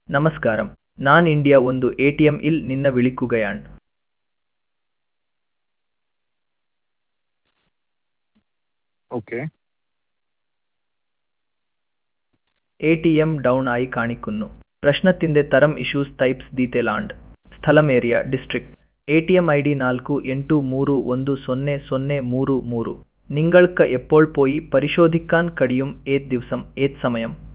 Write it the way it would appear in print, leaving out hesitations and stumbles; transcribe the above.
നമസ്കാരം, ഞാൻ ഇന്ത്യ ഒന്ന് എ.ടി.എം-ഇൽ നിന്ന് വിളിക്കുകയാണ്. ഓക്കെ. എ.ടി.എം ഡൗൺ ആയി കാണിക്കുന്നു. പ്രശ്നത്തിന്റെ തരം ഇഷ്യൂസ് ടൈപ്സ് ഡീറ്റെയിൽഡ്. സ്ഥലം ഏരിയ ഡിസ്ട്രിക്ട്. ATM ID 48310033. നിങ്ങൾക്ക് എപ്പോൾ പോയി പരിശോധിക്കാൻ കഴിയും? ഏത് ദിവസം, ഏത് സമയം?